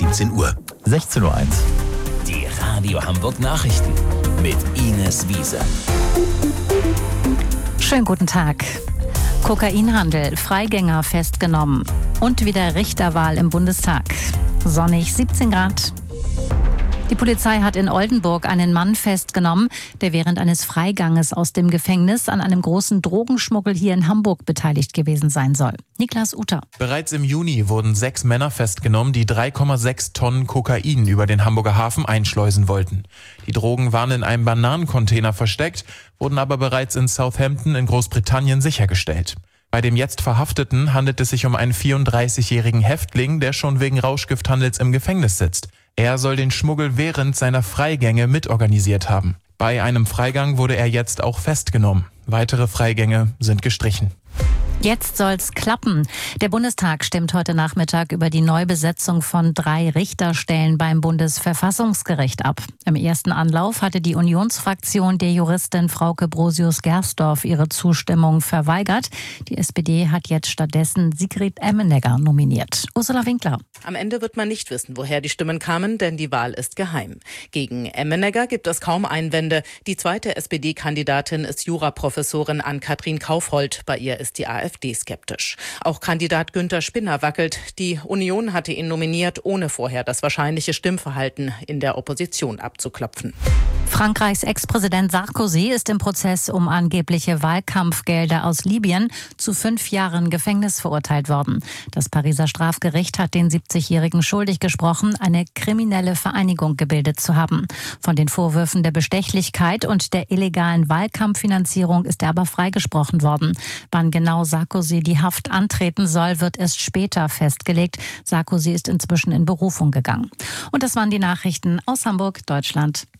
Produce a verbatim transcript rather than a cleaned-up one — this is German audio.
siebzehn Uhr. sechzehn Uhr eins. Die Radio Hamburg Nachrichten mit Ines Wiese. Schönen guten Tag. Kokainhandel, Freigänger festgenommen und wieder Richterwahl im Bundestag. Sonnig, siebzehn Grad. Die Polizei hat in Oldenburg einen Mann festgenommen, der während eines Freiganges aus dem Gefängnis an einem großen Drogenschmuggel hier in Hamburg beteiligt gewesen sein soll. Niklas Uter. Bereits im Juni wurden sechs Männer festgenommen, die drei Komma sechs Tonnen Kokain über den Hamburger Hafen einschleusen wollten. Die Drogen waren in einem Bananencontainer versteckt, wurden aber bereits in Southampton in Großbritannien sichergestellt. Bei dem jetzt Verhafteten handelt es sich um einen vierunddreißigjährigen Häftling, der schon wegen Rauschgifthandels im Gefängnis sitzt. Er soll den Schmuggel während seiner Freigänge mitorganisiert haben. Bei einem Freigang wurde er jetzt auch festgenommen. Weitere Freigänge sind gestrichen. Jetzt soll's klappen. Der Bundestag stimmt heute Nachmittag über die Neubesetzung von drei Richterstellen beim Bundesverfassungsgericht ab. Im ersten Anlauf hatte die Unionsfraktion der Juristin Frauke Brosius-Gersdorf ihre Zustimmung verweigert. Die S P D hat jetzt stattdessen Sigrid Emmenegger nominiert. Ursula Winkler. Am Ende wird man nicht wissen, woher die Stimmen kamen, denn die Wahl ist geheim. Gegen Emmenegger gibt es kaum Einwände. Die zweite S P D-Kandidatin ist Juraprofessorin Ann-Kathrin Kaufhold. Bei ihr ist die AfD skeptisch. Auch Kandidat Günther Spinner wackelt. Die Union hatte ihn nominiert, ohne vorher das wahrscheinliche Stimmverhalten in der Opposition abzuklopfen. Frankreichs Ex-Präsident Sarkozy ist im Prozess um angebliche Wahlkampfgelder aus Libyen zu fünf Jahren Gefängnis verurteilt worden. Das Pariser Strafgericht hat den siebzigjährigen schuldig gesprochen, eine kriminelle Vereinigung gebildet zu haben. Von den Vorwürfen der Bestechlichkeit und der illegalen Wahlkampffinanzierung ist er aber freigesprochen worden. Wann genau Sarkozy die Haft antreten soll, wird erst später festgelegt. Sarkozy ist inzwischen in Berufung gegangen. Und das waren die Nachrichten aus Hamburg, Deutschland.